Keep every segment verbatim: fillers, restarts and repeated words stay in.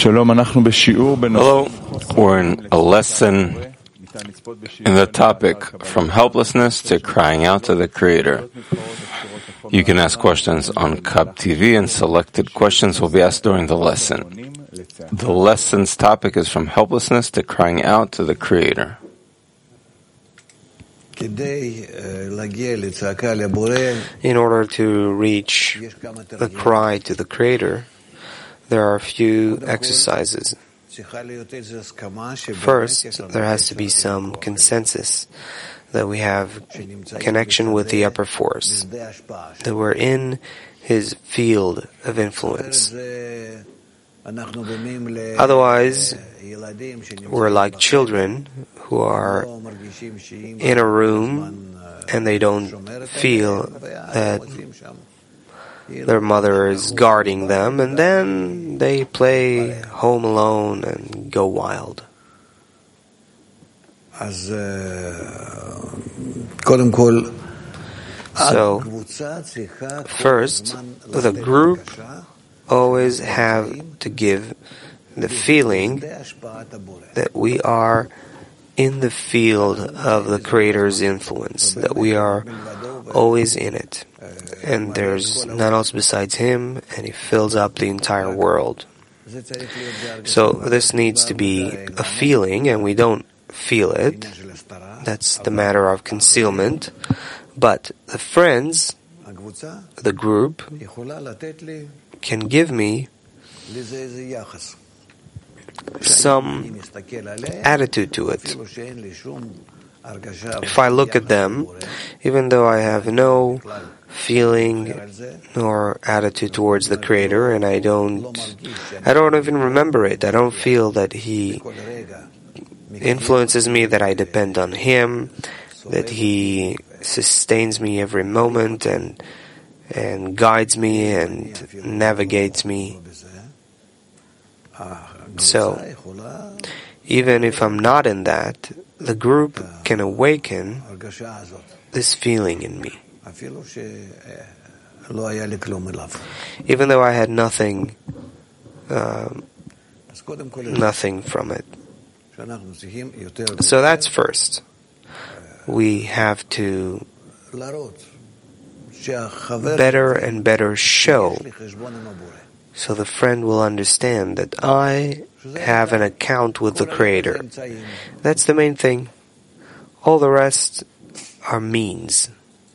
Hello, we're in a lesson in the topic From Helplessness to Crying Out to the Creator. You can ask questions on Kab T V, and selected questions will be asked during the lesson. The lesson's topic is From Helplessness to Crying Out to the Creator. In order to reach the cry to the Creator, there are a few exercises. First, there has to be some consensus that we have connection with the upper force, that we're in his field of influence. Otherwise, we're like children who are in a room and they don't feel that their mother is guarding them, and then they play home alone and go wild. So, first, the group always have to give the feeling that we are in the field of the Creator's influence, that we are always in it, and there's none else besides Him, and He fills up the entire world. So this needs to be a feeling, and we don't feel it. That's the matter of concealment. But the friends, the group, can give me some attitude to it. If I look at them, even though I have no feeling nor attitude towards the Creator, and I don't, I don't even remember it. I don't feel that He influences me, that I depend on Him, that He sustains me every moment and and guides me and navigates me. So, even if I'm not in that, the group can awaken this feeling in me. Even though I had nothing, uh, nothing from it. So that's first. We have to better and better show, so the friend will understand that I have an account with the Creator. That's the main thing. All the rest are means.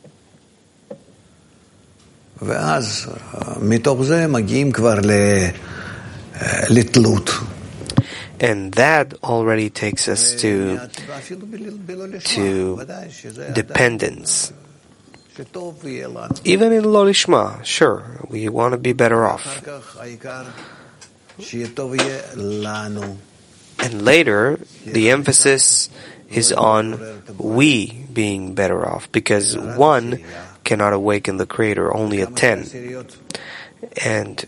And that already takes us to, to dependence. Even in Lo Lishma, sure, we want to be better off. And later, the emphasis is on we being better off, because one cannot awaken the Creator, only a ten. And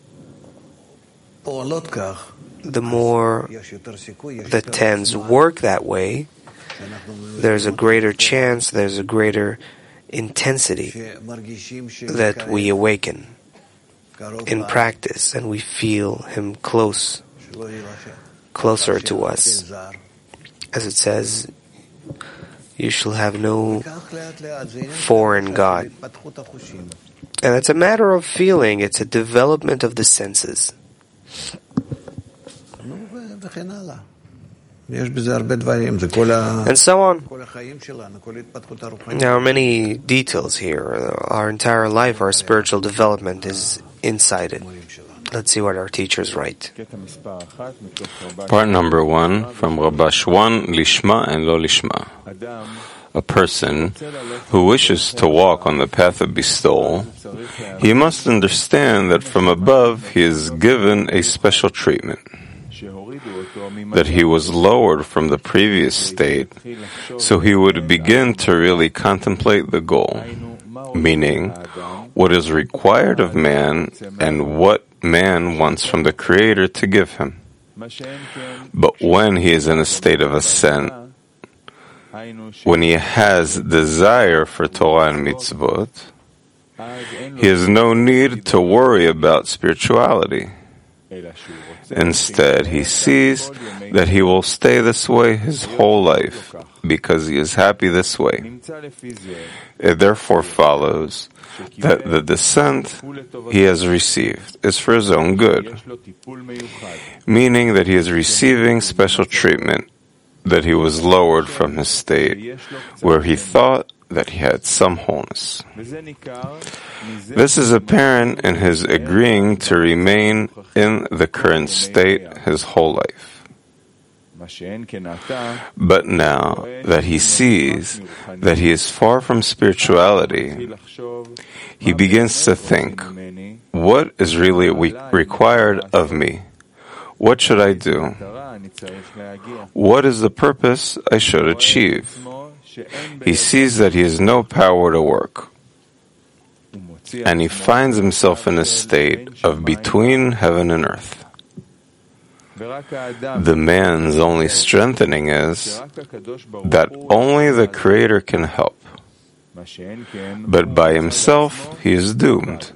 the more the tens work that way, there's a greater chance, there's a greater intensity that we awaken in practice, and we feel Him close, closer to us. As it says, you shall have no foreign God. And it's a matter of feeling, it's a development of the senses. And so on. There are many details here. Our entire life, our spiritual development is inside it. Let's see what our teachers write. Part number one from Rabash one, Lishma and Lo Lishma. A person who wishes to walk on the path of bestowal, he must understand that from above he is given a special treatment, that he was lowered from the previous state, so he would begin to really contemplate the goal, meaning what is required of man and what man wants from the Creator to give him. But when he is in a state of ascent, when he has desire for Torah and mitzvot, he has no need to worry about spirituality. Instead, he sees that he will stay this way his whole life because he is happy this way. It therefore follows that the descent he has received is for his own good, meaning that he is receiving special treatment, that he was lowered from his state where he thought that he had some wholeness. This is apparent in his agreeing to remain in the current state his whole life. But now that he sees that he is far from spirituality, he begins to think, what is really required of me? What should I do? What is the purpose I should achieve? He sees that he has no power to work, and he finds himself in a state of between heaven and earth. The man's only strengthening is that only the Creator can help, but by himself he is doomed.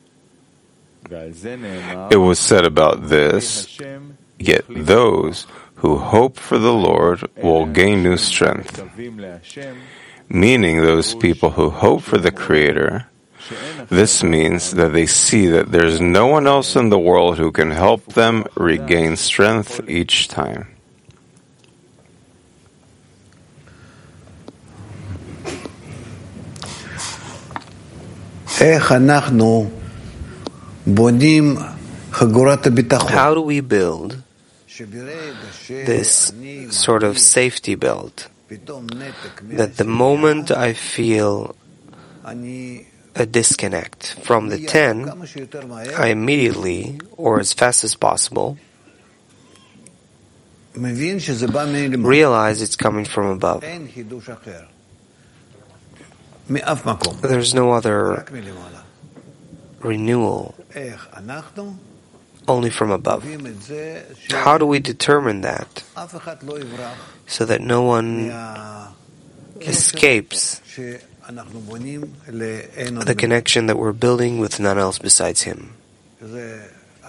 It was said about this, yet those who hope for the Lord will gain new strength, meaning those people who hope for the Creator. This means that they see that there is no one else in the world who can help them regain strength each time. How do we build this sort of safety belt that the moment I feel a disconnect from the ten, I immediately, or as fast as possible, realize it's coming from above. There's no other renewal, only from above. How do we determine that so that no one escapes the connection that we're building with none else besides Him? The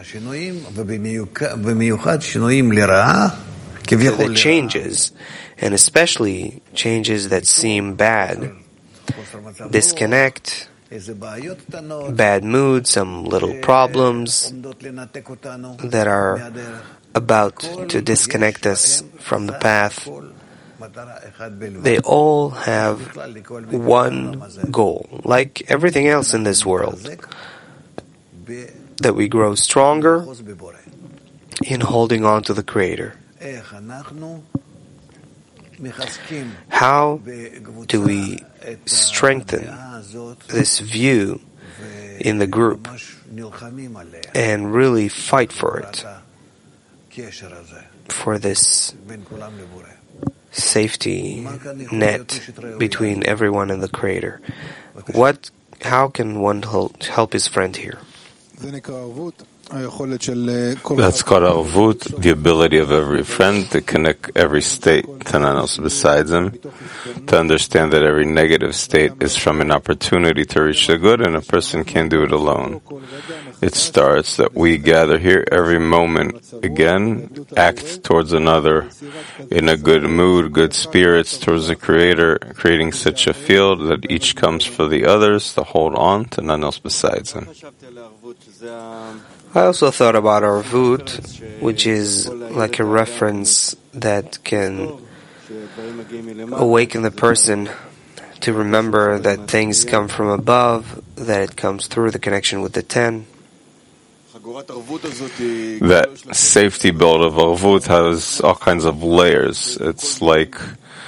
changes, and especially changes that seem bad, disconnect, bad mood, some little problems that are about to disconnect us from the path, they all have one goal, like everything else in this world, that we grow stronger in holding on to the Creator. How do we strengthen this view in the group and really fight for it, for this safety net between everyone and the Creator? What? How can one help his friend here? That's called arvut, the ability of every friend to connect every state to none else besides him, to understand that every negative state is from an opportunity to reach the good, and a person can't do it alone. It starts that we gather here every moment, again, act towards another, in a good mood, good spirits towards the Creator, creating such a field that each comes for the others to hold on to none else besides him. I also thought about arvut, which is like a reference that can awaken the person to remember that things come from above, that it comes through the connection with the ten. That safety belt of arvut has all kinds of layers. It's like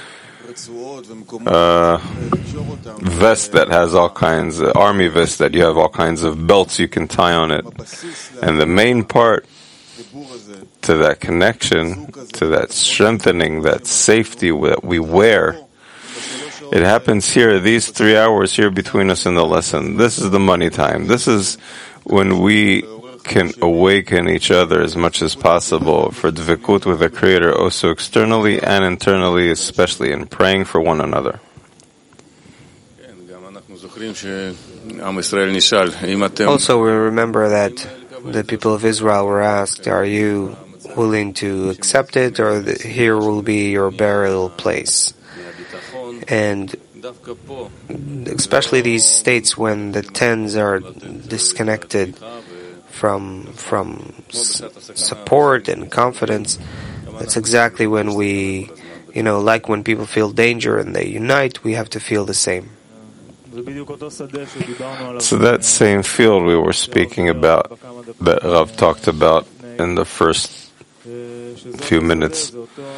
a vest that has all kinds, uh, army vest that you have all kinds of belts you can tie on it. And the main part to that connection, to that strengthening, that safety that we wear, it happens here, these three hours here between us in the lesson. This is the money time. This is when we can awaken each other as much as possible for dvekut with the Creator, also externally and internally, especially in praying for one another. Also, we remember that the people of Israel were asked, are you willing to accept it, or the, here will be your burial place? And especially these states when the tens are disconnected from from s- support and confidence, that's exactly when we, you know, like when people feel danger and they unite, we have to feel the same. So that same field we were speaking about, that Rav talked about in the first few minutes,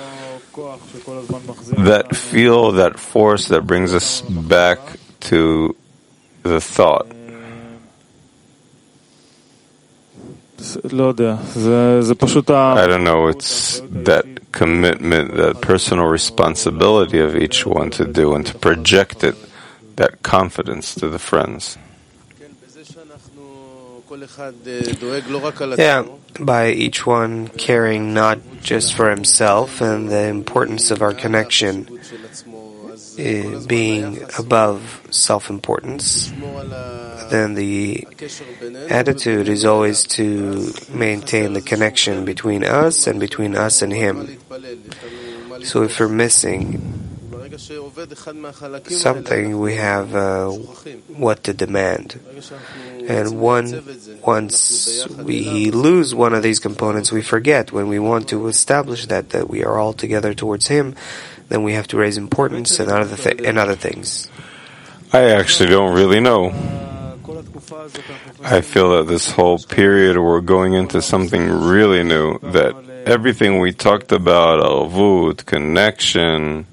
that feel, that force that brings us back to the thought. I don't know, it's that commitment, that personal responsibility of each one to do and to project it, that confidence to the friends. Yeah, by each one caring not just for himself and the importance of our connection uh, being above self-importance, then the attitude is always to maintain the connection between us and between us and him. So if we're missing something, we have uh, what to demand. And one, once we lose one of these components, we forget. When we want to establish that, that we are all together towards him, then we have to raise importance and other, th- and other things. I actually don't really know. I feel that this whole period we're going into something really new, that everything we talked about, arvut, connection,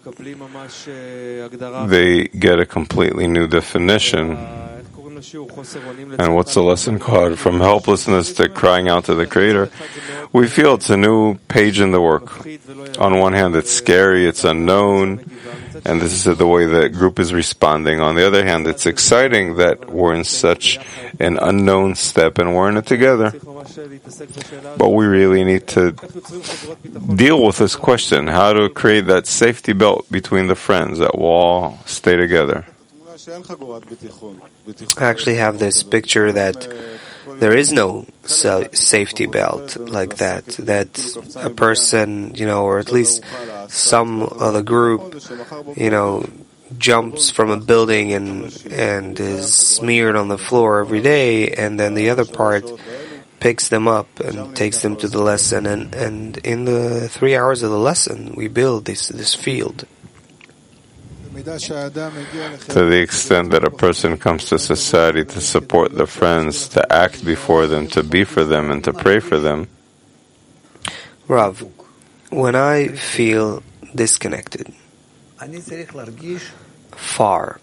they get a completely new definition. And what's the lesson called? From helplessness to crying out to the Creator. We feel it's a new page in the work. On one hand, it's scary, it's unknown, and this is the way the group is responding. On the other hand, it's exciting that we're in such an unknown step and we're in it together. But we really need to deal with this question, how to create that safety belt between the friends, that we'll all stay together. I actually have this picture that there is no safety belt like that, that a person, you know, or at least some of the group, you know, jumps from a building and and is smeared on the floor every day, and then the other part picks them up and takes them to the lesson, and, and in the three hours of the lesson we build this this field. To the extent that a person comes to society to support their friends, to act before them, to be for them, and to pray for them. Rav, when I feel disconnected, far,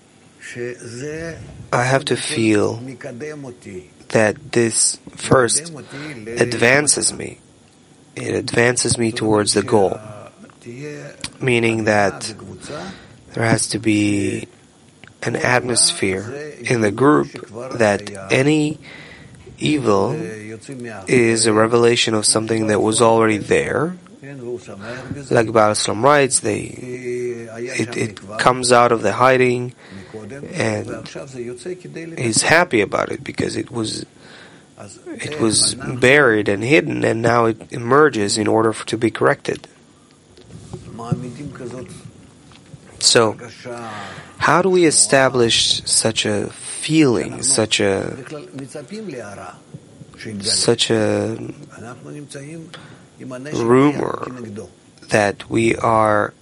I have to feel that this first advances me. It advances me towards the goal, meaning that there has to be an atmosphere in the group that any evil is a revelation of something that was already there. Like Baal Islam writes, they, it, it comes out of the hiding, and he's happy about it because it was it was buried and hidden, and now it emerges in order for, to be corrected. So, how do we establish such a feeling, such a such a rumor that we are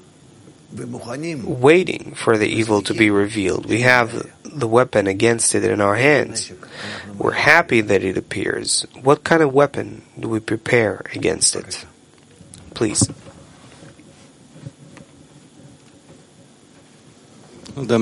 waiting for the evil to be revealed? We have the weapon against it in our hands. We're happy that it appears. What kind of weapon do we prepare against it? Please. I know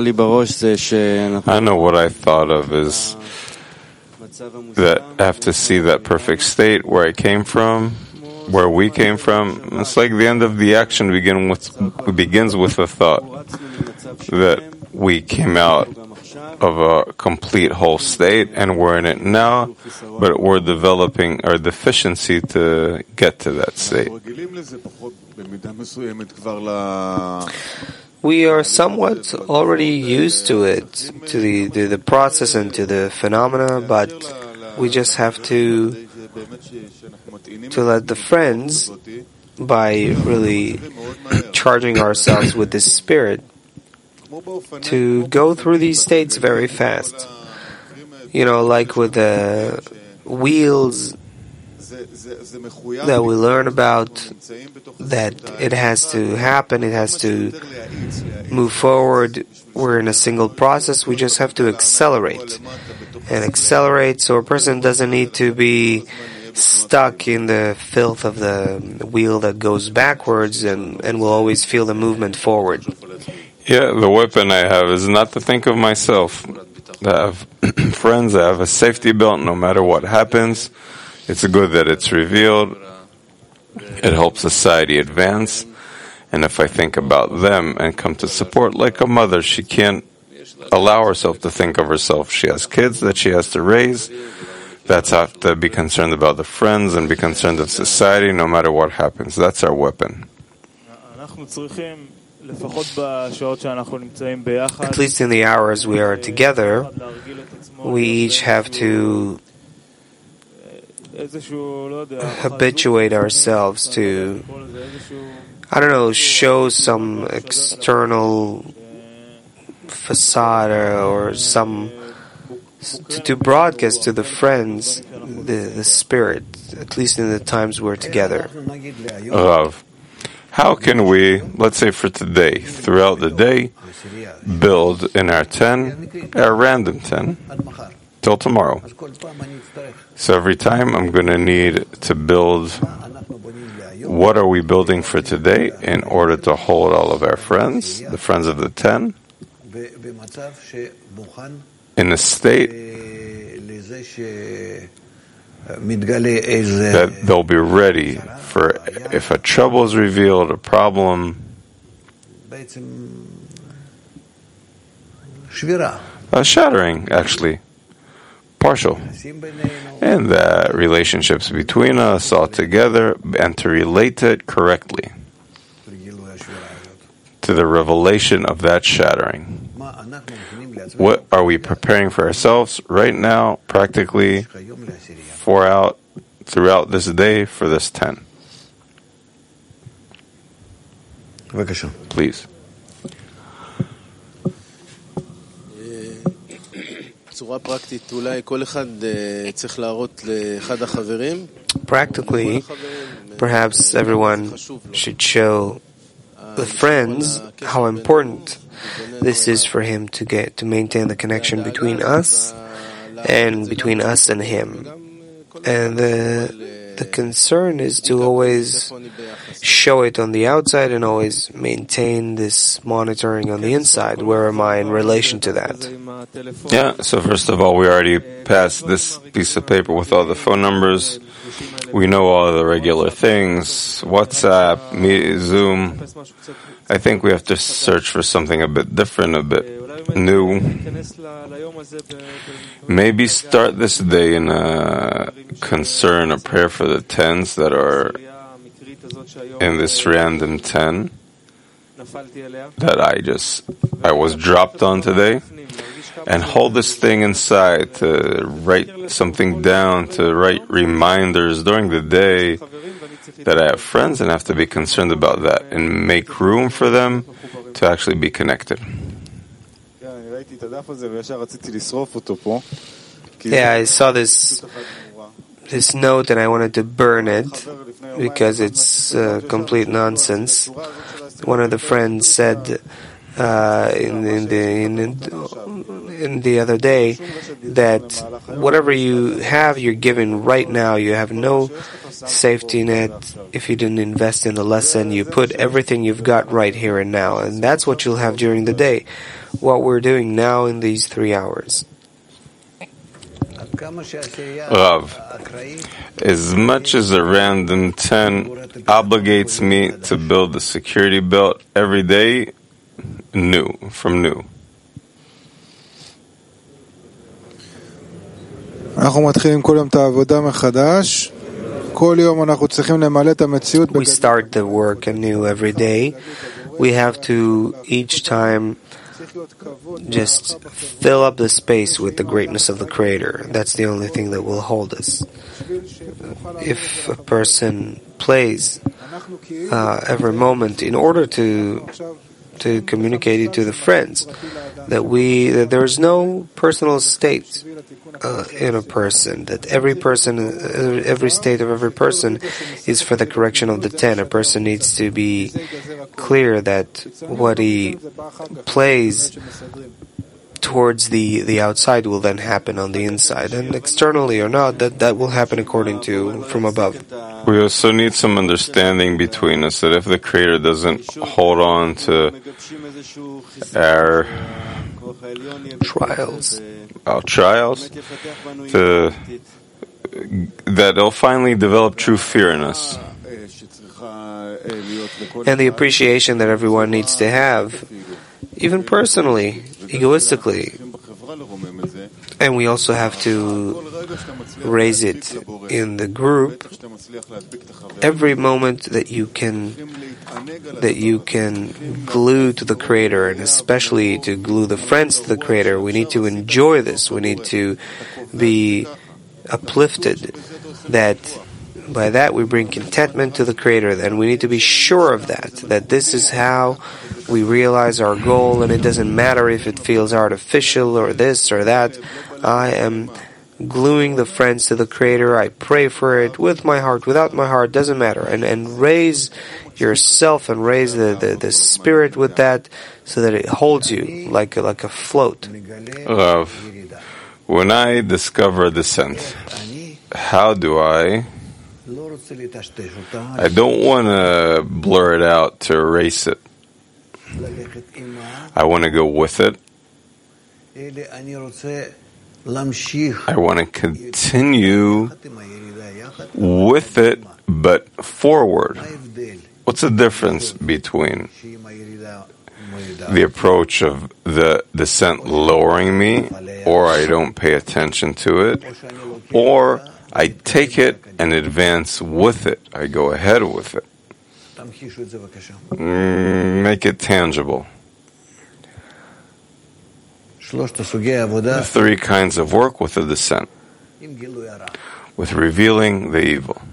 what I thought of is that I have to see that perfect state where I came from, where we came from. It's like the end of the action begin with, begins with a thought that we came out of a complete whole state and we're in it now, but we're developing our deficiency to get to that state. We are somewhat already used to it, to the, the, the process and to the phenomena, but we just have to to let the friends, by really charging ourselves with this spirit, to go through these states very fast. You know, like with the wheels that we learn about, that it has to happen, it has to move forward. We're in a single process, we just have to accelerate. And accelerate so a person doesn't need to be stuck in the filth of the wheel that goes backwards and, and will always feel the movement forward. Yeah, the weapon I have is not to think of myself. I have friends, I have a safety belt no matter what happens. It's good that it's revealed. It helps society advance. And if I think about them and come to support, like a mother, she can't allow herself to think of herself. She has kids that she has to raise. That's how to be concerned about the friends and be concerned of society no matter what happens. That's our weapon. At least in the hours we are together, we each have to habituate ourselves to, I don't know, show some external facade or, or some, to, to broadcast to the friends the, the spirit, at least in the times we're together. Rav, how can we, let's say for today, throughout the day, build in our ten, our random ten, till tomorrow? So every time I'm going to need to build, what are we building for today in order to hold all of our friends, the friends of the ten, in a state that they'll be ready for if a trouble is revealed, a problem, a shattering, actually, partial, and the relationships between us all together, and to relate it correctly to the revelation of that shattering. What are we preparing for ourselves right now, practically, for out throughout this day for this ten? Please. Practically, perhaps everyone should show the friends how important this is for him to get to maintain the connection between us and between us and him. And the the concern is to always show it on the outside and always maintain this monitoring on the inside. Where am I in relation to that? Yeah, so first of all, we already passed this piece of paper with all the phone numbers. We know all the regular things, WhatsApp, me, Zoom. I think we have to search for something a bit different, a bit new. Maybe start this day in a concern, a prayer for the tens that are in this random ten that I just, I was dropped on today. And hold this thing inside, to write something down, to write reminders during the day that I have friends and have to be concerned about that and make room for them to actually be connected. Yeah, I saw this this note and I wanted to burn it because it's uh, complete nonsense. One of the friends said uh, in, in the in, in the other day that whatever you have, you're given right now. You have no safety net if you didn't invest in the lesson. You put everything you've got right here and now, and that's what you'll have during the day. What we're doing now in these three hours. Rav, as much as a random ten obligates me to build the security belt every day, new, from new. We start the work anew every day. We have to each time just fill up the space with the greatness of the Creator. That's the only thing that will hold us. If a person plays uh, every moment in order to to communicate it to the friends, that we that there is no personal state uh, in a person, that every person, uh, every state of every person is for the correction of the ten. A person needs to be clear that what he plays towards the, the outside will then happen on the inside, and externally or not, that, that will happen according to from above. We also need some understanding between us that if the Creator doesn't hold on to our trials, our trials, to, that it'll finally develop true fear in us. And the appreciation that everyone needs to have, even personally, egoistically. And we also have to raise it in the group. Every moment that you can that you can glue to the Creator, and especially to glue the friends to the Creator, we need to enjoy this. We need to be uplifted. That by that we bring contentment to the Creator, and we need to be sure of that, that this is how we realize our goal, and it doesn't matter if it feels artificial or this or that. I am gluing the friends to the Creator. I pray for it with my heart, without my heart, doesn't matter. And and raise yourself and raise the, the, the spirit with that, so that it holds you like a, like a float. Rav, when I discover descent, how do I... I don't want to blur it out to erase it. I want to go with it. I want to continue with it, but forward. What's the difference between the approach of the descent lowering me, or I don't pay attention to it, or I take it and advance with it? I go ahead with it. Mm, make it tangible. The three kinds of work with the descent, with revealing the evil.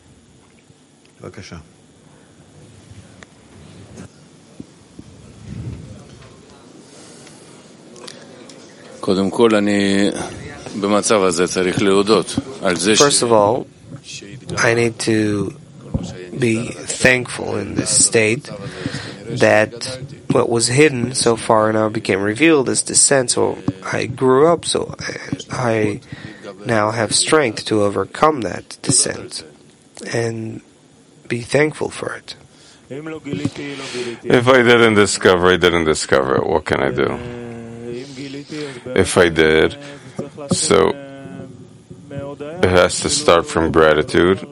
First of all, I need to be thankful in this state that what was hidden so far now became revealed as descent. So I grew up, so I now have strength to overcome that descent and be thankful for it. If I didn't discover, I didn't discover it. What can I do? If I did, so it has to start from gratitude.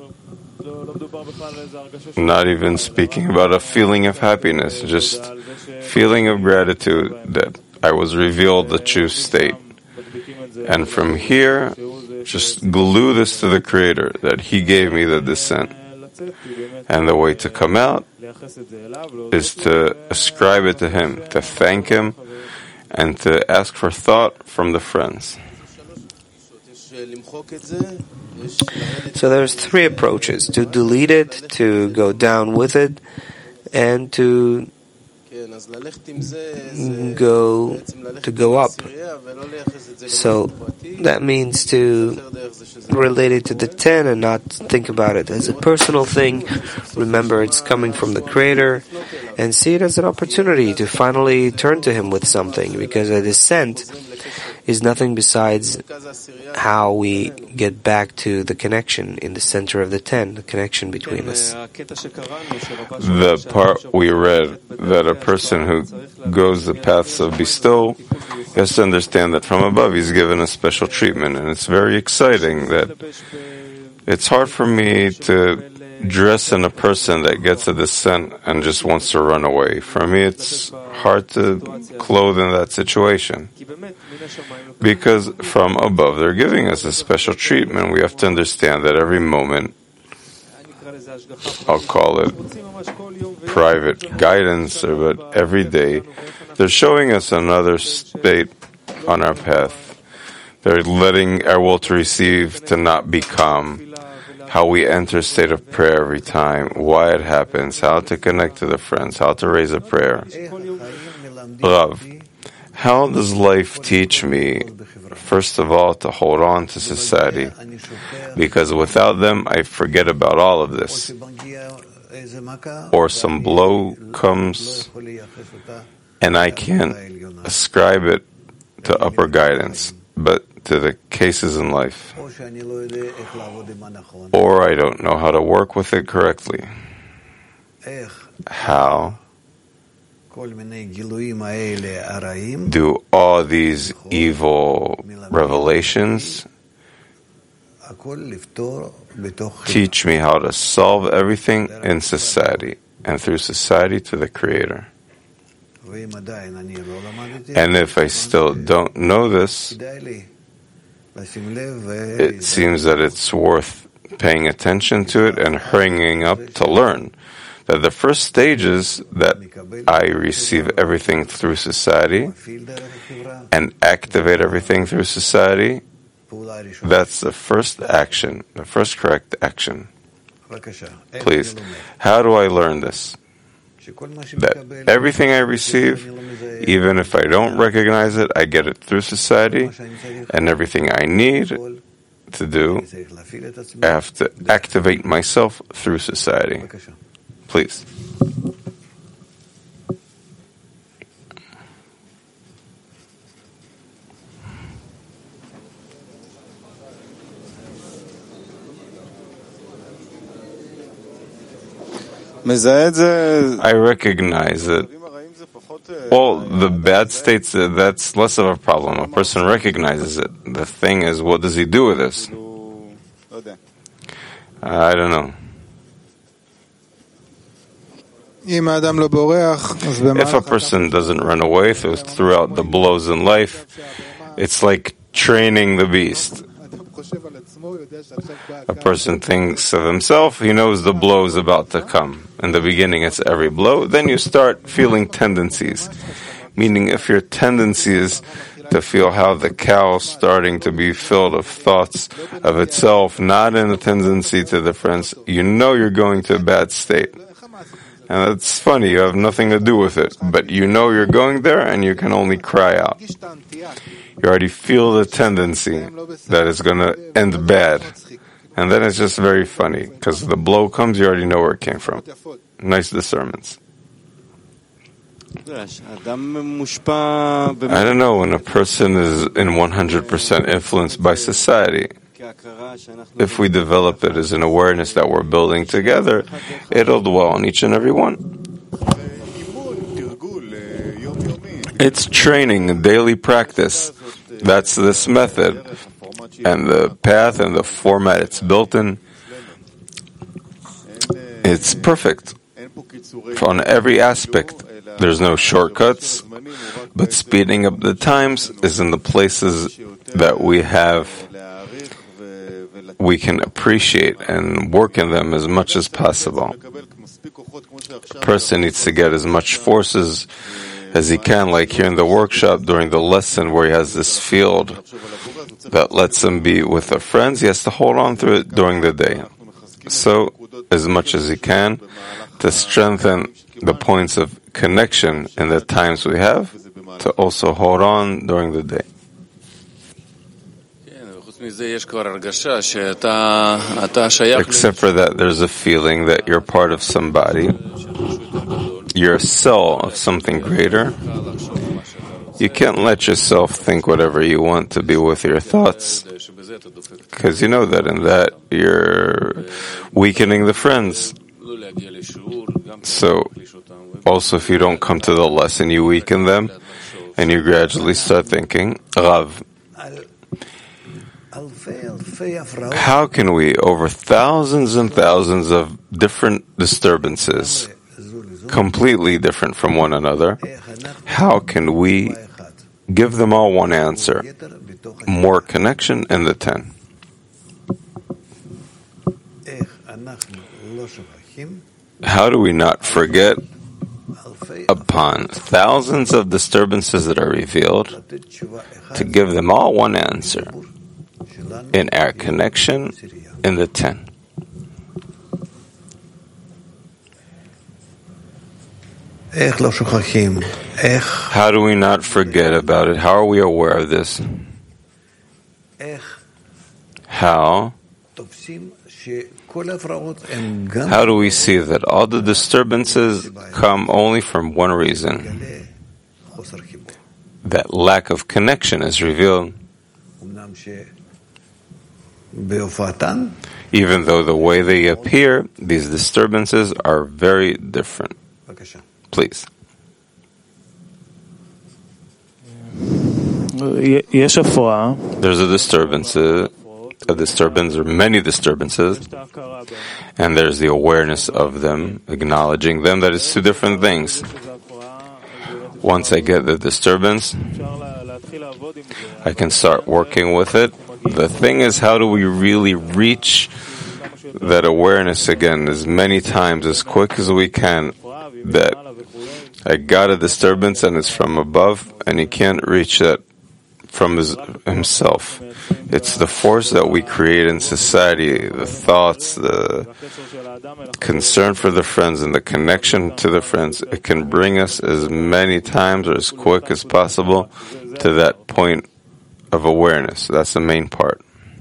Not even speaking about a feeling of happiness, just feeling of gratitude that I was revealed the true state. And from here, just glue this to the Creator, that He gave me the descent. And the way to come out is to ascribe it to Him, to thank Him, and to ask for thought from the friends. So there's three approaches: to delete it, to go down with it, and to go to go up. So that means to relate it to the ten and not think about it as a personal thing. Remember, it's coming from the Creator, and see it as an opportunity to finally turn to Him with something, because a descent is nothing besides how we get back to the connection in the center of the ten, the connection between us. The part we read, that a person who goes the paths of bestowal has to understand that from above he's given a special treatment, and it's very exciting. That it's hard for me to dress in a person that gets a descent and just wants to run away. For me, it's hard to clothe in that situation, because from above they're giving us a special treatment. We have to understand that every moment I'll call it private guidance, or but every day they're showing us another state on our path. They're letting our will to receive to not be calm, how we enter a state of prayer every time, why it happens, how to connect to the friends, how to raise a prayer. Rav, how does life teach me, first of all, to hold on to society? Because without them, I forget about all of this. Or some blow comes, and I can't ascribe it to upper guidance, but to the cases in life. Or I don't know how to work with it correctly. How do all these evil revelations teach me how to solve everything in society and through society to the Creator? And if I still don't know this, it seems that it's worth paying attention to it and hurrying up to learn that the first stage is that I receive everything through society and activate everything through society. That's the first action, the first correct action. Please, how do I learn this? That everything I receive, even if I don't recognize it, I get it through society, and everything I need to do, I have to activate myself through society. Please. I recognize it. Well, the bad states, that's less of a problem. A person recognizes it. The thing is, what does he do with this? I don't know. If a person doesn't run away throughout the blows in life, it's like training the beast. A person thinks of himself, he knows the blow is about to come. In the beginning, it's every blow. Then you start feeling tendencies. Meaning, if your tendency is to feel how the cow is starting to be filled of thoughts of itself, not in a tendency to the friends, you know you're going to a bad state. And it's funny, you have nothing to do with it, but you know you're going there and you can only cry out. You already feel the tendency that it's going to end bad. And then it's just very funny, because the blow comes, you already know where it came from. Nice discernments. I don't know, when a person is in one hundred percent influenced by society, if we develop it as an awareness that we're building together, it'll dwell on each and every one. It's training, a daily practice. That's this method. And the path and the format it's built in, it's perfect. On every aspect, there's no shortcuts, but speeding up the times is in the places that we have, we can appreciate and work in them as much as possible. A person needs to get as much forces as he can, like here in the workshop during the lesson where he has this field that lets him be with the friends. He has to hold on to it during the day. So, as much as he can, to strengthen the points of connection in the times we have, to also hold on during the day. Except for that, there's a feeling that you're part of somebody. You're a cell of something greater. You can't let yourself think whatever you want to be with your thoughts, because you know that in that you're weakening the friends. So, also if you don't come to the lesson, you weaken them, and you gradually start thinking, Rav, how can we, over thousands and thousands of different disturbances, completely different from one another, how can we give them all one answer? More connection in the ten. How do we not forget upon thousands of disturbances that are revealed to give them all one answer in our connection in the ten? How do we not forget about it? How are we aware of this? How? How do we see that all the disturbances come only from one reason? That lack of connection is revealed. Even though the way they appear, these disturbances are very different. Please. There's a disturbance, a disturbance or many disturbances, and there's the awareness of them, acknowledging them, that is two different things. Once I get the disturbance, I can start working with it. The thing is, how do we really reach that awareness again as many times, as quick as we can, that I got a disturbance and it's from above, and he can't reach that from his, himself. It's the force that we create in society, the thoughts, the concern for the friends, and the connection to the friends. It can bring us as many times or as quick as possible to that point of awareness. That's the main part.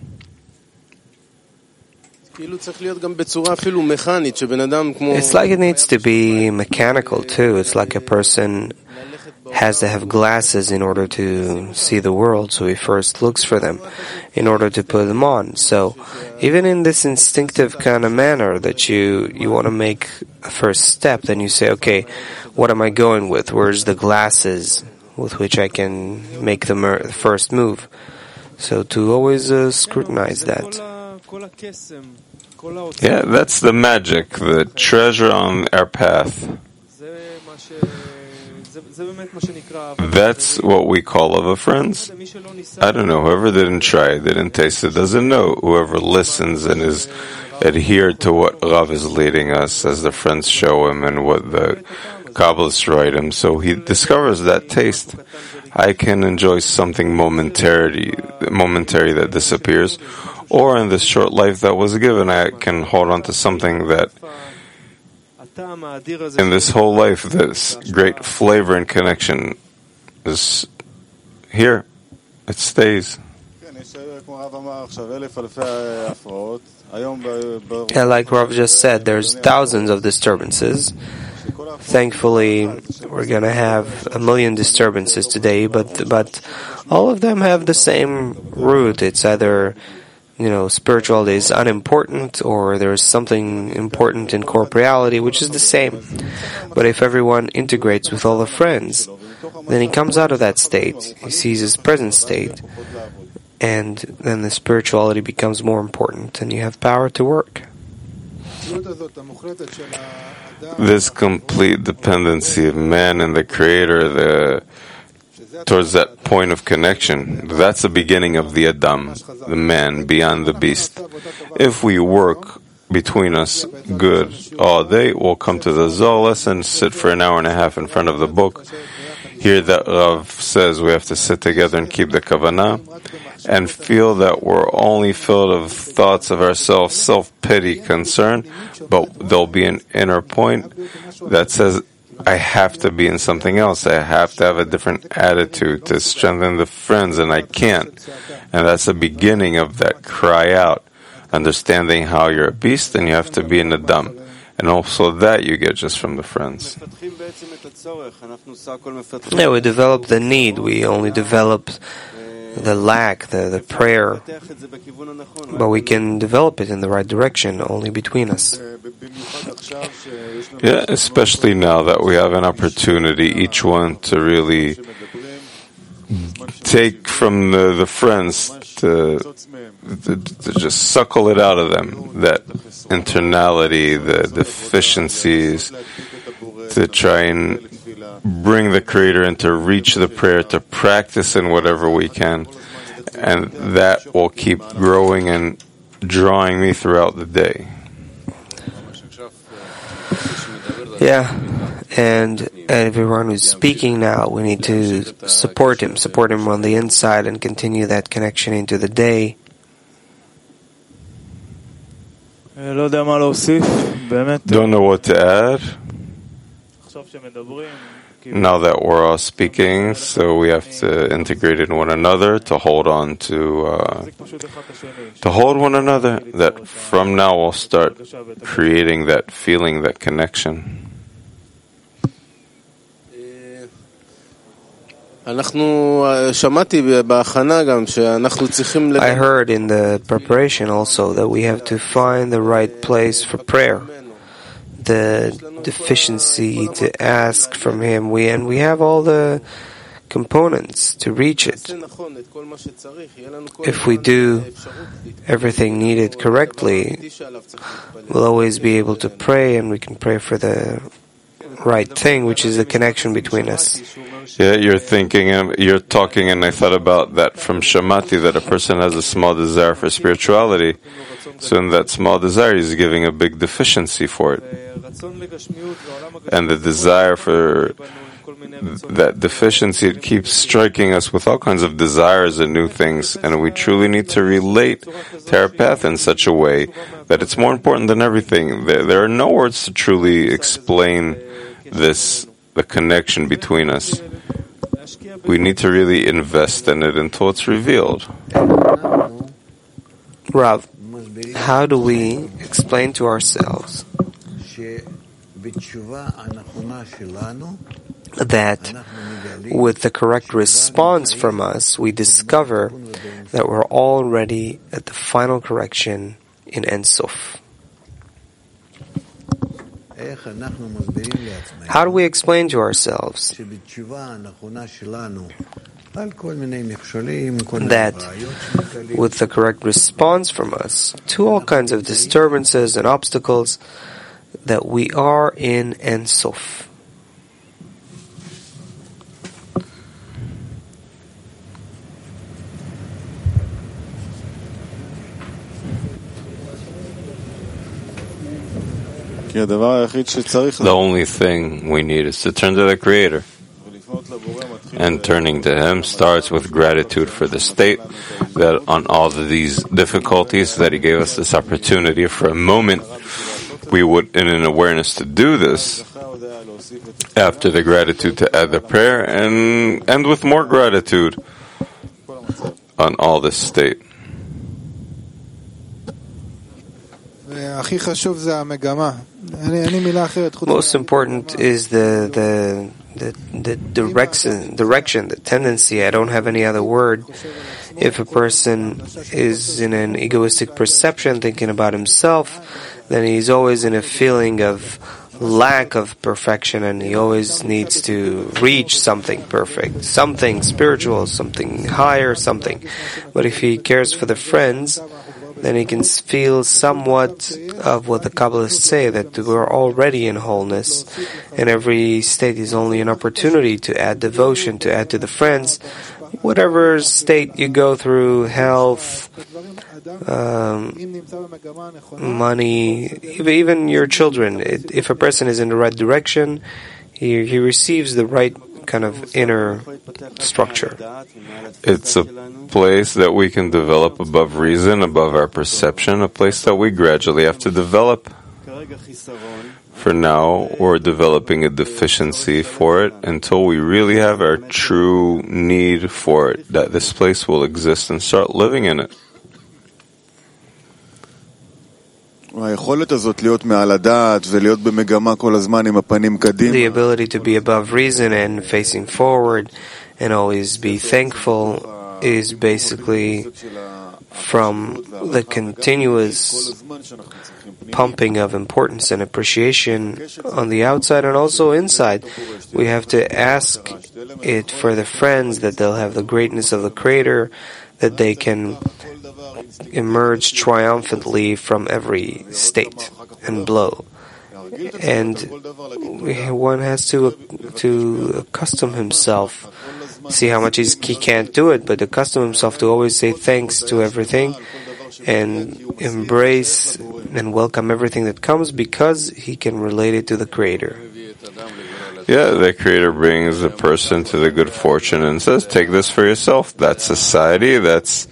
It's like it needs to be mechanical too. It's like a person has to have glasses in order to see the world, so he first looks for them in order to put them on. So even in this instinctive kind of manner that you, you want to make a first step, then you say, okay, what am I going with? Where's the glasses with which I can make the mer- first move? So to always uh, scrutinize that. Yeah, that's the magic, the treasure on our path. That's what we call love of friends. I don't know, whoever didn't try, didn't taste it, doesn't know. Whoever listens and is adhered to what Rav is leading us, as the friends show him and what the Kabbalists write him, so he discovers that taste. I can enjoy something momentary, momentary that disappears, or in this short life that was given, I can hold on to something that in this whole life, this great flavor and connection is here. It stays. Yeah, like Rav just said, there's thousands of disturbances. Thankfully, we're going to have a million disturbances today, but but all of them have the same root. It's either, you know, spirituality is unimportant, or there's something important in corporeality, which is the same. But if everyone integrates with all the friends, then he comes out of that state. He sees his present state, and then the spirituality becomes more important, and you have power to work. This complete dependency of man and the Creator, the towards that point of connection, that's the beginning of the Adam, the man beyond the beast. If we work between us good all day, we'll come to the Zohar lesson, sit for an hour and a half in front of the book, hear that Rav says we have to sit together and keep the kavanah, and feel that we're only filled of thoughts of ourselves, self-pity, concern, but there'll be an inner point that says, I have to be in something else. I have to have a different attitude to strengthen the friends, and I can't. And that's the beginning of that cry out, understanding how you're a beast and you have to be an Adam. And also that you get just from the friends. Yeah, we develop the need. We only develop the lack, the, the prayer. But we can develop it in the right direction, only between us. Yeah, especially now that we have an opportunity, each one to really take from the, the friends to, to, to just suckle it out of them, that internality, the deficiencies, to try and bring the Creator and to reach the prayer, to practice in whatever we can, and that will keep growing and drawing me throughout the day. Yeah, and everyone who's speaking now, we need to support him, support him on the inside and continue that connection into the day. Don't know what to add. Now that we're all speaking, so we have to integrate in one another to hold on to uh, to hold one another. That from now we'll start creating that feeling, that connection. I heard in the preparation also that we have to find the right place for prayer, the deficiency to ask from Him. We and we have all the components to reach it. If we do everything needed correctly, we'll always be able to pray, and we can pray for the right thing, which is the connection between us. Yeah, you're thinking, you're talking, and I thought about that from Shamati, that a person has a small desire for spirituality. So in that small desire, he's giving a big deficiency for it. And the desire for that deficiency, it keeps striking us with all kinds of desires and new things. And we truly need to relate to our path in such a way that it's more important than everything. There, there are no words to truly explain this, the connection between us. We need to really invest in it until it's revealed. Rav, how do we explain to ourselves that with the correct response from us, we discover that we're already at the final correction in Ein Sof? How do we explain to ourselves that with the correct response from us to all kinds of disturbances and obstacles, that we are in Ein Sof? The only thing we need is to turn to the Creator. And turning to Him starts with gratitude for the state, that on all of these difficulties, that He gave us this opportunity for a moment. We would, in an awareness to do this, after the gratitude to add the prayer, and end with more gratitude on all this state. Most important is the the the, the direction, direction, the tendency. I don't have any other word. If a person is in an egoistic perception, thinking about himself, then he's always in a feeling of lack of perfection, and he always needs to reach something perfect, something spiritual, something higher, something. But if he cares for the friends, then he can feel somewhat of what the Kabbalists say, that we're already in wholeness, and every state is only an opportunity to add devotion, to add to the friends. Whatever state you go through, health, um, money, even your children, if a person is in the right direction, he, he receives the right kind of inner structure. It's a place that we can develop above reason, above our perception, a place that we gradually have to develop. For now, we're developing a deficiency for it until we really have our true need for it, that this place will exist, and start living in it. The ability to be above reason and facing forward and always be thankful is basically from the continuous pumping of importance and appreciation on the outside and also inside. We have to ask it for the friends, that they'll have the greatness of the Creator, that they can emerge triumphantly from every state and blow. And one has to to accustom himself, see how much he's, he can't do it, but accustom himself to always say thanks to everything, and embrace and welcome everything that comes because he can relate it to the Creator. Yeah, the Creator brings a person to the good fortune and says, take this for yourself. That's society, that's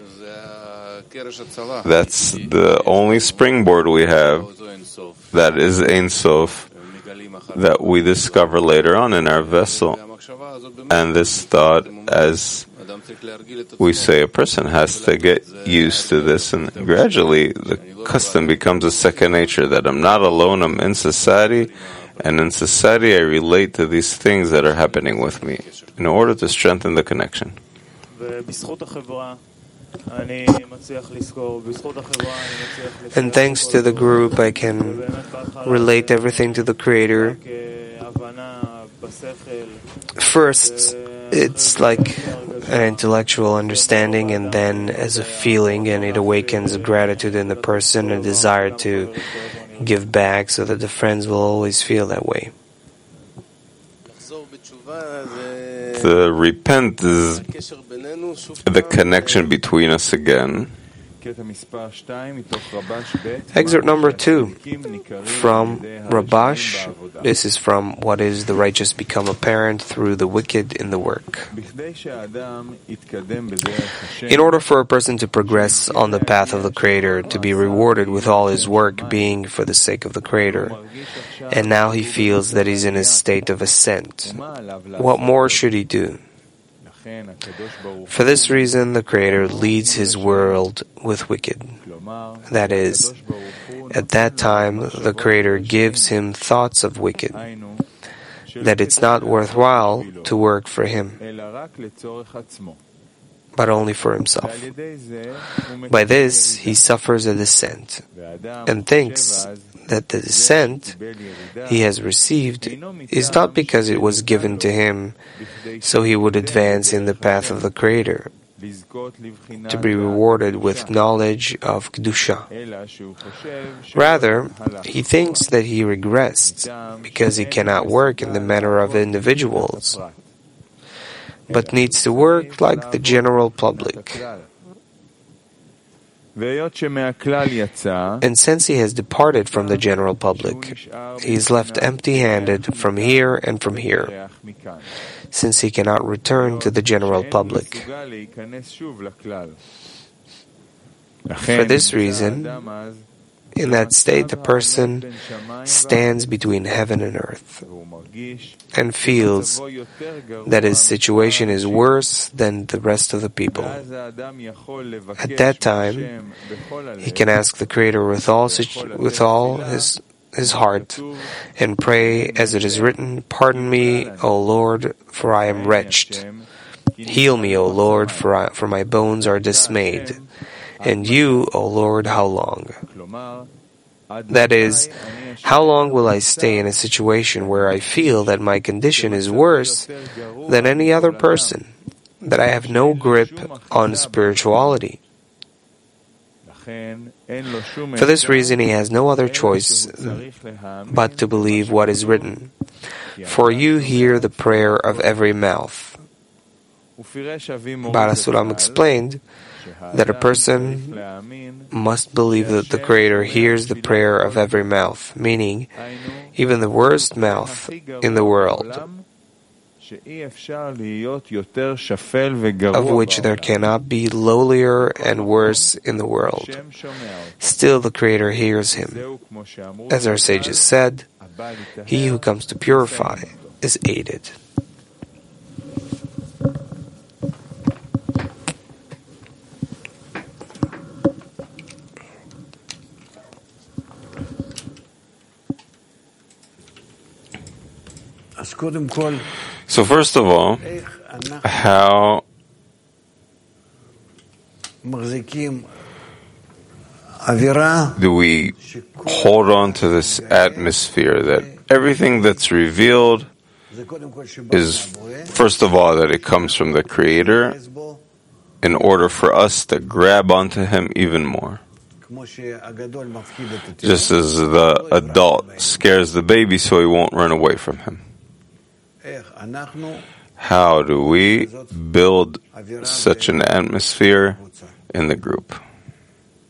that's the only springboard we have, that is Ein Sof, that we discover later on in our vessel. And this thought, as we say, a person has to get used to this, and gradually the custom becomes a second nature, that I'm not alone, I'm in society, and in society I relate to these things that are happening with me in order to strengthen the connection. And thanks to the group, I can relate everything to the Creator. First, it's like an intellectual understanding, and then as a feeling, and it awakens gratitude in the person, a desire to give back, so that the friends will always feel that way. To repent is the connection between us again. Excerpt number two from Rabash. This is from What is the Righteous Become Apparent Through the Wicked in the Work. In order for a person to progress on the path of the Creator, to be rewarded with all his work being for the sake of the Creator, and now he feels that he's in a state of ascent, what more should he do? For this reason, the Creator leads his world with wicked. That is, at that time, the Creator gives him thoughts of wicked, that it's not worthwhile to work for him, but only for himself. By this, he suffers a descent, and thinks that the descent he has received is not because it was given to him so he would advance in the path of the Creator, to be rewarded with knowledge of Kedusha. Rather, he thinks that he regressed because he cannot work in the manner of individuals, but needs to work like the general public. And since he has departed from the general public, he is left empty-handed from here and from here, since he cannot return to the general public. For this reason, in that state, the person stands between heaven and earth and feels that his situation is worse than the rest of the people. At that time, he can ask the Creator with all, with all his, his heart and pray as it is written, "Pardon me, O Lord, for I am wretched. Heal me, O Lord, for, I, for my bones are dismayed. And you, O Lord, how long?" That is, how long will I stay in a situation where I feel that my condition is worse than any other person, that I have no grip on spirituality? For this reason, he has no other choice but to believe what is written. For you hear the prayer of every mouth. Baal HaSulam explained that a person must believe that the Creator hears the prayer of every mouth, meaning even the worst mouth in the world, of which there cannot be lowlier and worse in the world. Still the Creator hears him. As our sages said, he who comes to purify is aided. So first of all, how do we hold on to this atmosphere that everything that's revealed is, first of all, that it comes from the Creator in order for us to grab onto Him even more? Just as the adult scares the baby so he won't run away from him. How do we build such an atmosphere in the group?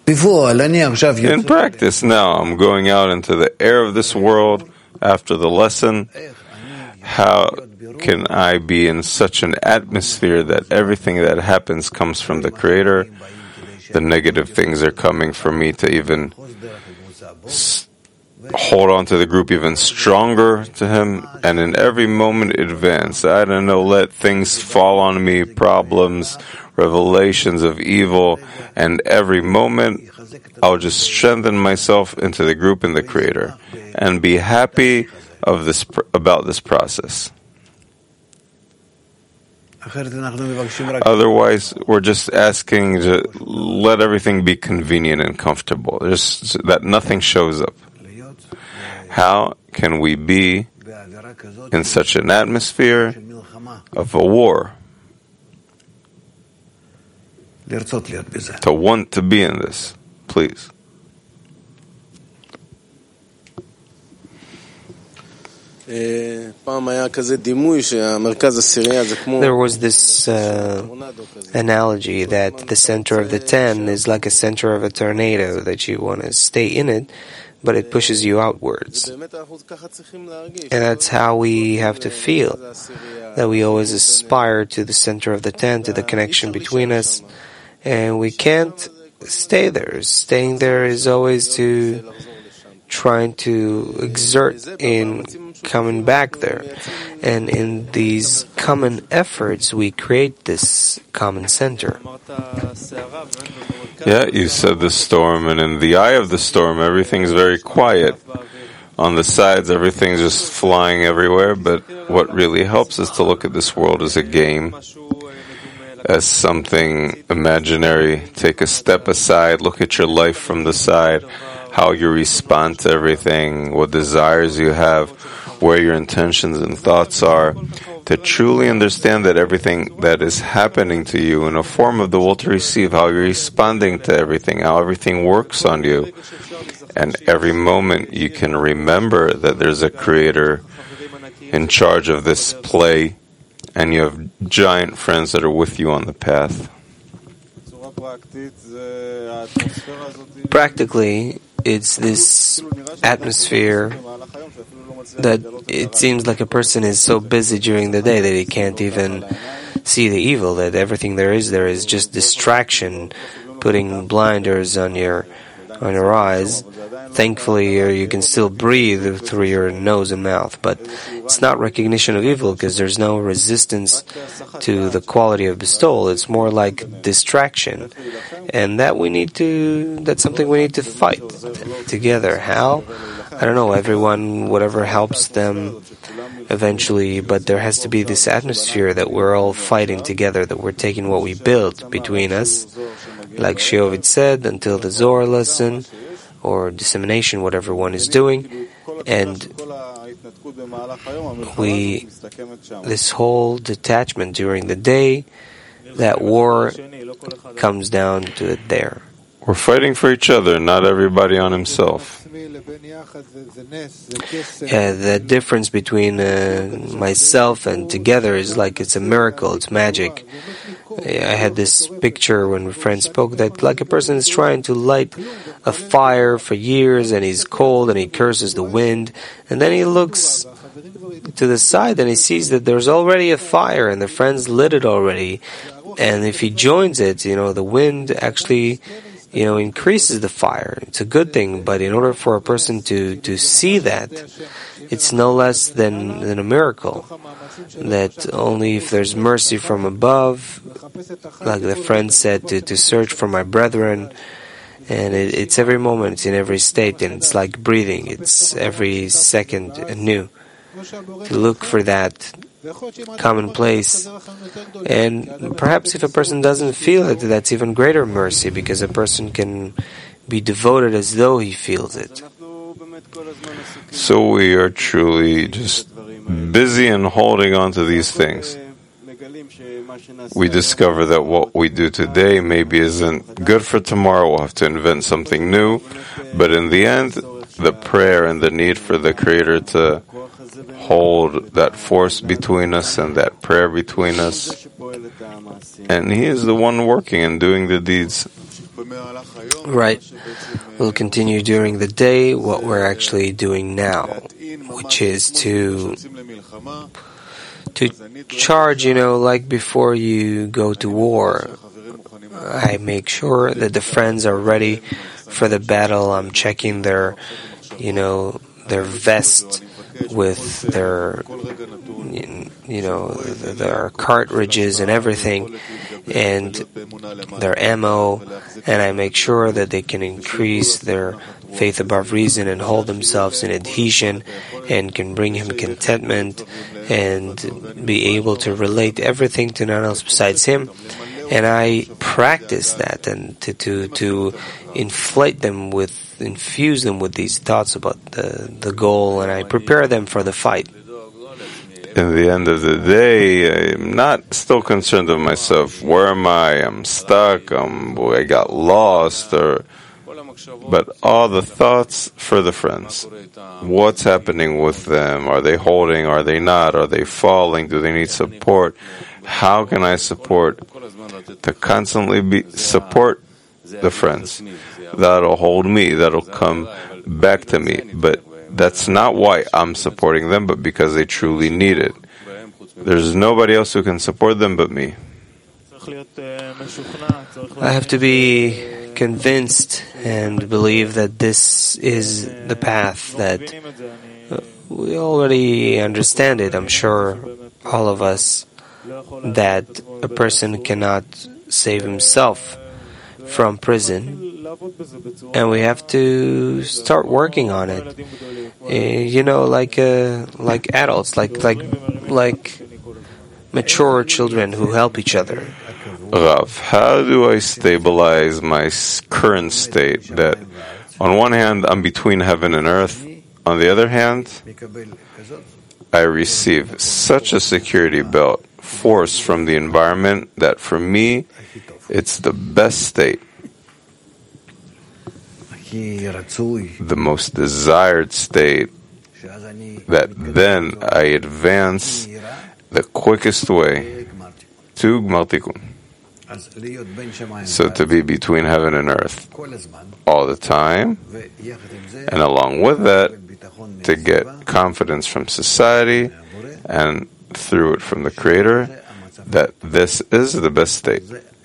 In practice now, I'm going out into the air of this world after the lesson. How can I be in such an atmosphere that everything that happens comes from the Creator? The negative things are coming for me to even s- hold on to the group even stronger to Him, and in every moment advance. I don't know, let things fall on me, problems, revelations of evil, and every moment I'll just strengthen myself into the group and the Creator, and be happy of this about this process. Otherwise, we're just asking to let everything be convenient and comfortable, just that nothing shows up. How can we be in such an atmosphere of a war? To want to be in this, please. There was this uh, analogy that the center of the ten is like a center of a tornado, that you want to stay in it, but it pushes you outwards. And that's how we have to feel, that we always aspire to the center of the ten, to the connection between us, and we can't stay there. Staying there is always to trying to exert in coming back there. And in these common efforts, we create this common center. Yeah, you said the storm, and in the eye of the storm, everything's very quiet. On the sides, everything's just flying everywhere, but what really helps is to look at this world as a game, as something imaginary. Take a step aside, look at your life from the side, how you respond to everything, what desires you have, where your intentions and thoughts are, to truly understand that everything that is happening to you in a form of the will to receive, how you're responding to everything, how everything works on you. And every moment you can remember that there's a Creator in charge of this play, and you have giant friends that are with you on the path. Practically, it's this atmosphere that it seems like a person is so busy during the day that he can't even see the evil, that everything there is there is just distraction, putting blinders on your on your eyes. Thankfully, you can still breathe through your nose and mouth, but it's not recognition of evil because there's no resistance to the quality of bestowal. It's more like distraction, and that we need to. That's something we need to fight together. How? I don't know. Everyone, whatever helps them eventually, but there has to be this atmosphere that we're all fighting together, that we're taking what we built between us, like Sheovid said, until the Zohar lesson, or dissemination, whatever one is doing, and we, this whole detachment during the day, that war comes down to it there. We're fighting for each other, not everybody on himself. Yeah, the difference between uh, myself and together is like it's a miracle, it's magic. I had this picture when a friend spoke that like a person is trying to light a fire for years and he's cold and he curses the wind, and then he looks to the side and he sees that there's already a fire and the friends lit it already, and if he joins it, you know, the wind actually, you know, increases the fire. It's a good thing, but in order for a person to, to see that, it's no less than, than a miracle. That only if there's mercy from above, like the friend said, to, to search for my brethren, and it, it's every moment, it's in every state, and it's like breathing, it's every second anew. To look for that commonplace, and perhaps if a person doesn't feel it, that's even greater mercy, because a person can be devoted as though he feels it. So we are truly just busy and holding on to these things. We discover that what we do today maybe isn't good for tomorrow. We'll have to invent something new, but in the end, the prayer and the need for the Creator to hold that force between us and that prayer between us, and He is the one working and doing the deeds. Right. We'll continue during the day what we're actually doing now, which is to to charge, you know, like before you go to war. I make sure that the friends are ready for the battle. I'm checking their, you know, their vest with their, you know, their cartridges and everything, and their ammo, and I make sure that they can increase their faith above reason and hold themselves in adhesion and can bring him contentment and be able to relate everything to none else besides him. And I practice that and to, to, to inflate them with, infuse them with these thoughts about the, the goal, and I prepare them for the fight. In the end of the day, I'm not still concerned with myself. Where am I? I'm stuck. I'm, I got lost. Or, but all the thoughts for the friends. What's happening with them? Are they holding? Are they not? Are they falling? Do they need support? How can I support? To constantly be, support the friends. That'll hold me. That'll come back to me. But that's not why I'm supporting them, but because they truly need it. There's nobody else who can support them but me. I have to be convinced and believe that this is the path, that we already understand it, I'm sure, all of us, that a person cannot save himself from prison, and we have to start working on it. Uh, you know, like uh, like adults, like like like mature children who help each other. Rav, how do I stabilize my current state? That on one hand, I'm between heaven and earth. On the other hand, I receive such a security belt, force from the environment, that for me, it's the best state. The most desired state, that then I advance the quickest way to Gmar Tikkun. So to be between heaven and earth all the time, and along with that, to get confidence from society and through it from the Creator, that this is the best state.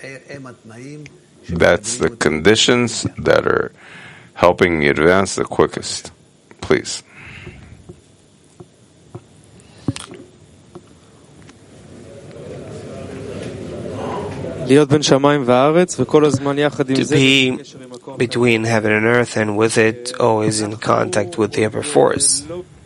That's the conditions that are helping me advance the quickest. Please. To be between heaven and earth, and with it always in contact with the upper force.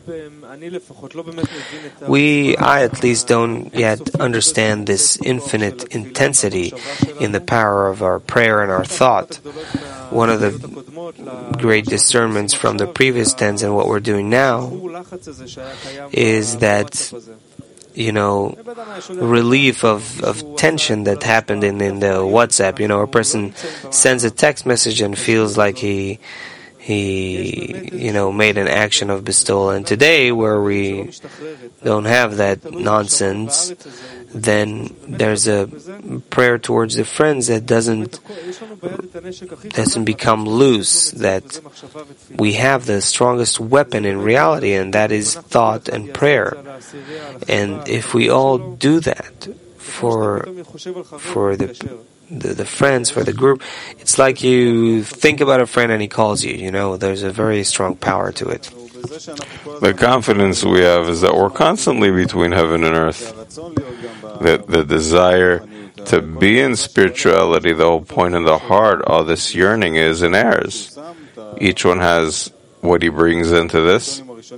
We, I at least, don't yet understand this infinite intensity in the power of our prayer and our thought. One of the great discernments from the previous tense and what we're doing now is that, you know, relief of, of tension that happened in, in the WhatsApp. You know, a person sends a text message and feels like he he, you know, made an action of bestowal. And today, where we don't have that nonsense, then there's a prayer towards the friends that doesn't doesn't become loose, that we have the strongest weapon in reality, and that is thought and prayer. And if we all do that for for the The, the friends, for the group, it's like you think about a friend and he calls you, you know, there's a very strong power to it. The confidence we have is that we're constantly between heaven and earth. The, the desire to be in spirituality, the whole point of the heart, all this yearning is in ours. Each one has what he brings into this,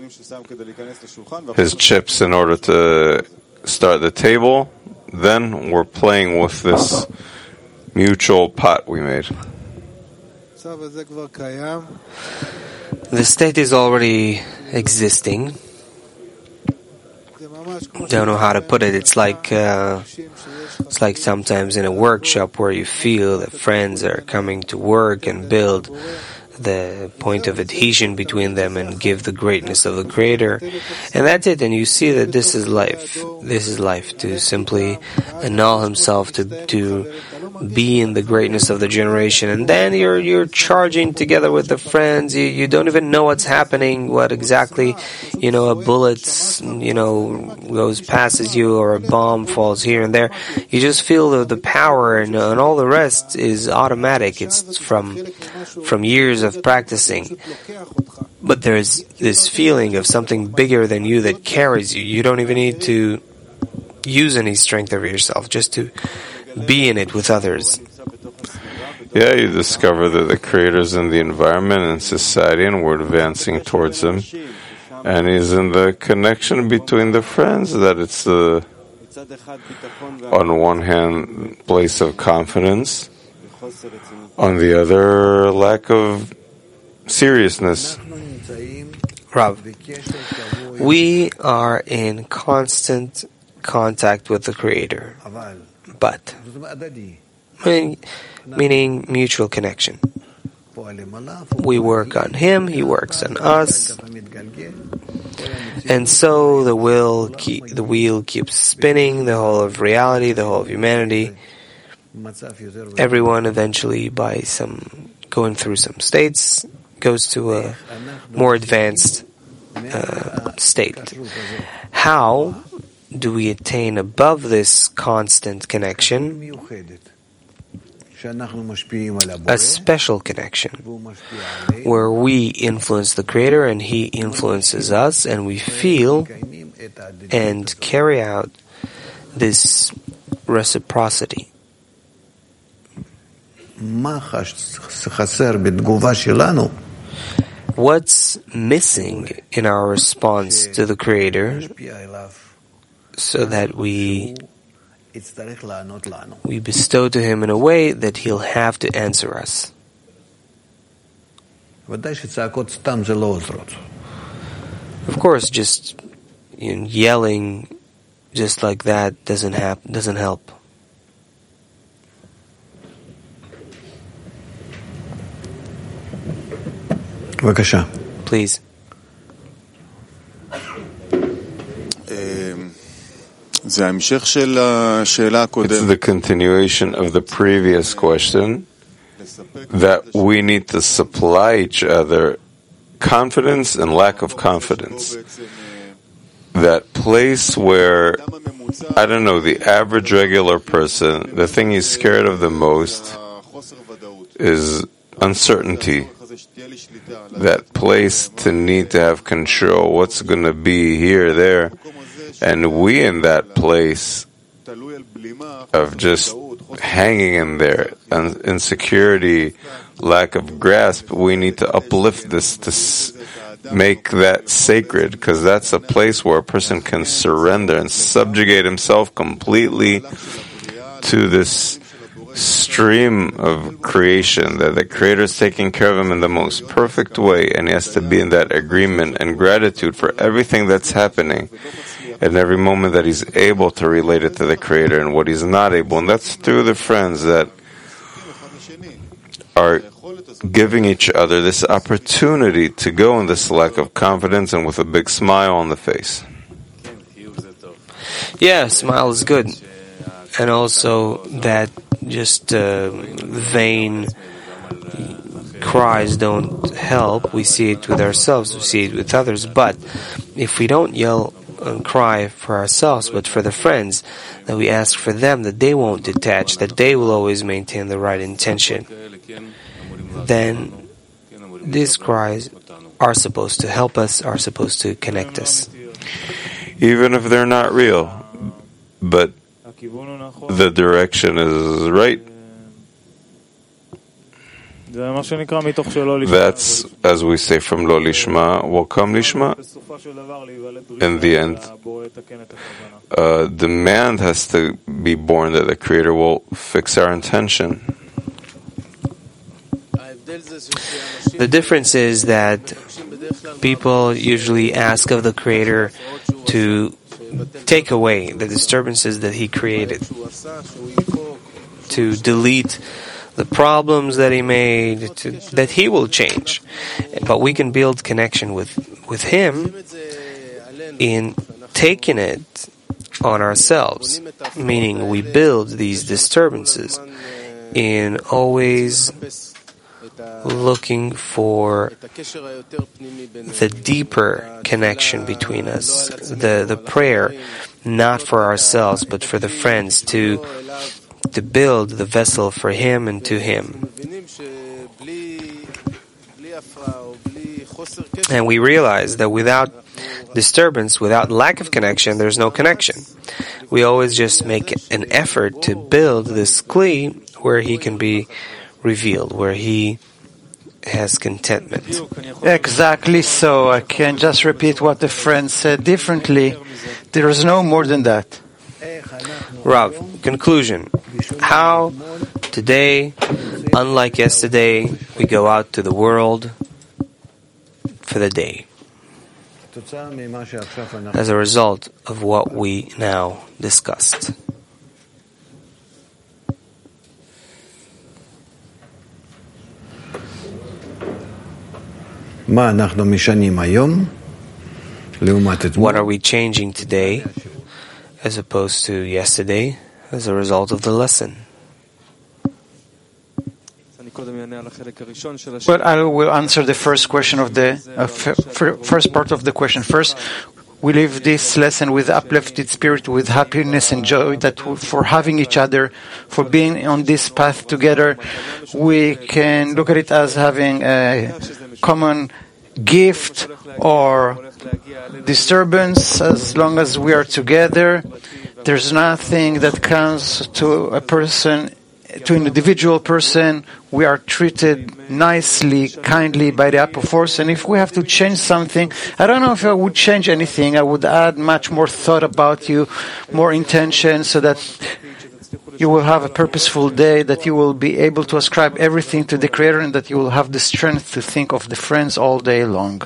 his chips in order to start the table. Then we're playing with this mutual pot we made. The state is already existing. Don't know how to put it. It's like uh, it's like sometimes in a workshop where you feel that friends are coming to work and build the point of adhesion between them and give the greatness of the Creator. And that's it. And you see that this is life. This is life, to simply annul himself, to to be in the greatness of the generation, and then you're you're charging together with the friends. You you don't even know what's happening, what exactly, you know, a bullet, you know, goes passes you, or a bomb falls here and there. You just feel the, the power, and, and all the rest is automatic. It's from from years of practicing. But there's this feeling of something bigger than you that carries you. You don't even need to use any strength over yourself, just to be in it with others. Yeah, you discover that the Creator's in the environment and society, and we're advancing towards Him. And He's in the connection between the friends, that it's the, on one hand, place of confidence, on the other, lack of seriousness. Rav, we are in constant contact with the Creator, but, meaning, meaning mutual connection. We work on Him, He works on us, and so the wheel, keep, the wheel keeps spinning, the whole of reality, the whole of humanity. Everyone eventually, by some going through some states, goes to a more advanced uh, state. How do we attain above this constant connection a special connection where we influence the Creator and He influences us, and we feel and carry out this reciprocity? What's missing in our response to the Creator so that we we bestow to Him in a way that He'll have to answer us? Of course, just you know, yelling just like that doesn't hap- doesn't help. Please. It's the continuation of the previous question, that we need to supply each other confidence and lack of confidence. That place where, I don't know, the average regular person, the thing he's scared of the most is uncertainty. That place to need to have control, what's going to be here, there. And we in that place of just hanging in there, insecurity, lack of grasp, we need to uplift this, to make that sacred, because that's a place where a person can surrender and subjugate himself completely to this stream of creation, that the Creator is taking care of him in the most perfect way, and he has to be in that agreement and gratitude for everything that's happening, and every moment that he's able to relate it to the Creator and what he's not able. And that's through the friends that are giving each other this opportunity to go in this lack of confidence and with a big smile on the face. Yeah, smile is good. And also that just uh, vain cries don't help. We see it with ourselves, we see it with others. But if we don't yell and cry for ourselves, but for the friends, that we ask for them, that they won't detach, that they will always maintain the right intention, then these cries are supposed to help us, are supposed to connect us. Even if they're not real, but the direction is right. That's, as we say, from Lo Lishma will come Lishma. In the end, uh, demand has to be born that the Creator will fix our intention. The difference is that people usually ask of the Creator to take away the disturbances that He created, to delete the problems that He made, to, that He will change. But we can build connection with, with Him in taking it on ourselves, meaning we build these disturbances in always looking for the deeper connection between us, the, the prayer, not for ourselves, but for the friends, to, to build the vessel for him and to him. And we realize that without disturbance, without lack of connection, there's no connection. We always just make an effort to build this kli where he can be revealed, where he has contentment. Exactly so. I can just repeat what the friend said differently. There is no more than that. Rav, conclusion. How today, unlike yesterday, we go out to the world for the day, as a result of what we now discussed. What are we changing today as opposed to yesterday as a result of the lesson? Well, I will answer the first question of the uh, f- f- first part of the question. First, we leave this lesson with uplifted spirit, with happiness and joy, that for having each other, for being on this path together, we can look at it as having a common gift or disturbance. As long as we are together, there's nothing that comes to a person, to an individual person. We are treated nicely, kindly by the upper force. And if we have to change something, I don't know if I would change anything. I would add much more thought about you, more intention, so that you will have a purposeful day, that you will be able to ascribe everything to the Creator, and that you will have the strength to think of the friends all day long.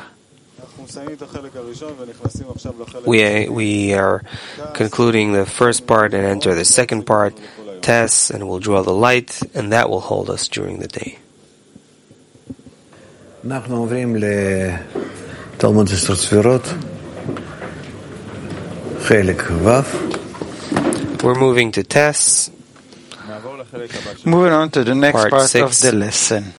We, we are concluding the first part and enter the second part. Test, and we'll draw the light, and that will hold us during the day. We're moving to tests. Moving on to the next part, part six. of the lesson.